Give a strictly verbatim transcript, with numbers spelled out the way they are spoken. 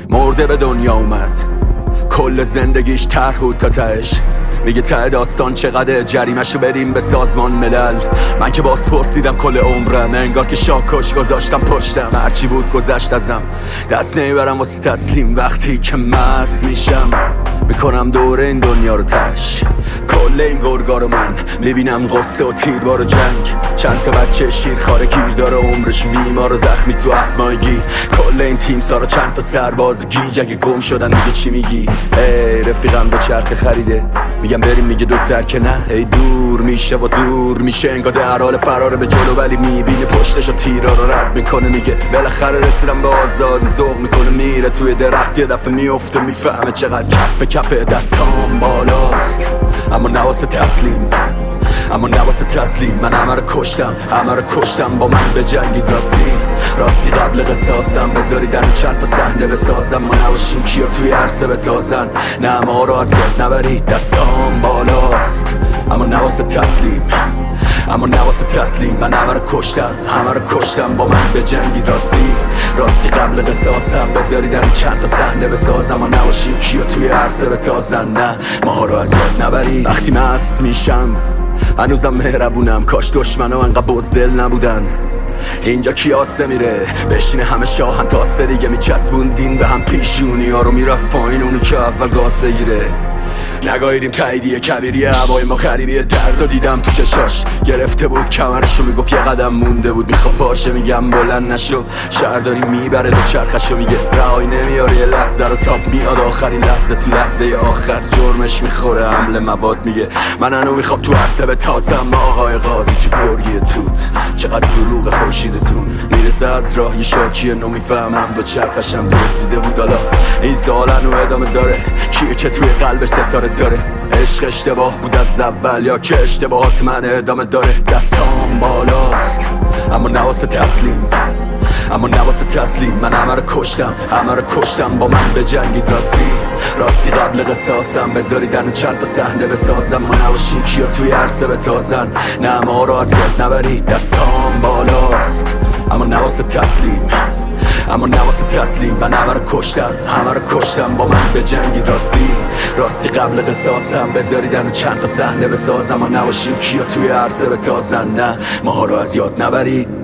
مرده به دنیا اومد، کل زندگیش طرح بود تا تهش. میگه ته داستان چقدر جریمشو بریم به سازمان ملل. من که باز پرسیدم کل عمرم، انگار که شاکش گذاشتم پشتم. هرچی بود گذشت ازم، دست نمیبرم واسه تسلیم. وقتی که مست میشم میکنم دور این دنیا رو تش. کل این گرگا رو من میبینم قصه و تیربار و جنگ. چند تا بچه شیرخواره گیر داره، عمرش بیمار و زخمی تو هفت ماهگی. کل این تیم سارا چند تا سرباز گیج، اگه گم شدن دیگه چی میگی؟ ای رفیقم به چرخ خریده، میگم بریم میگه دوتر که نه. ای دور میشه و دور میشه، انگار در حال فراره به جلو، ولی میبینه پشتش و تیرا رو رد میکنه. میگه بالاخره رسیدم به آزادی، ذوق میکنه میره توی درخت، یه دفعه میفته میفهمه چقدر کف کف دستام بالاست. اما نواسه تسلیم، اما نواسه تسلیم. من همه رو کشتم، همه رو کشتم با من به جنگید. راستی راستی قبل قصاصم بذاریدن چند تا صحنه بسازم. ما نباشیم کیا توی عرصه بتازن، نه ما رو از یاد نبرید. دستام بالاست اما نواسه تسلیم، اما نواسه تسلیم. من همه رو کشتم، همه رو کشتم با من به جنگید. راستی راستی قبل قصاصم بذاریدن چند تا صحنه بسازم. ما نباشیم کیا توی عرصه بتازن، نه ما رو از یاد نبرید. وقتی مست میشم هنوزم مهربونم، کاش دشمنم انقدر بزدل نبودن. اینجا کیاسه میره بشینه همه شاهن، تا سه دیگه میچسبوندین به هم پیشونی ها رو. میرفت پایین اونو که اول گاز بگیره. نگاهیدیم تاییدیه کبیریه، هوای ما غریبیه. درد و دیدم تو چشاش گرفته بود کمرشو، میگفت یه قدم مونده بود میخوا پاشه. میگم بلند نشو، شهرداری میبره دو چرخشو. میگه رهایی نمیاره یه لحظه رو، تاب میاد آخرین لحظه. تو لحظه آخر جرمش میخوره حمل مواد. میگه من هنو میخوام تو عرصه بتازم. آقای قاضی چه گرگی توت، چقدر دروغ خورشیدتون. میرسه از راه یه شاکیه نو، میفهمم دو چرخشم رسیده بود. حالا این سوال هنو ادامه داره، کیه که توی قلبش ستاره داره؟ عشق اشتباه بود از اول یا که اشتباهات من ادامه داره؟ دستام بالاست اما نواسه تسلیم، اما نواسه تسلیم. من همه رو کشتم، همه رو کشتم با من به جنگید. راستی راستی قبل قصاصم بذاریدن چند تا صحنه بسازم. ما نباشیم کیا توی عرصه بتازن، نه ما رو از یاد نبرید. دستام بالاست اما نواسه تسلیم، اما نواسه تسلیم. من همه رو کشتم، همه رو کشتم با من به جنگید. راستی راستی قبل قصاصم بذاریدن چند تا صحنه بسازم. ما نباشیم کیا توی عرصه بتازن، نه ما رو از یاد نبرید.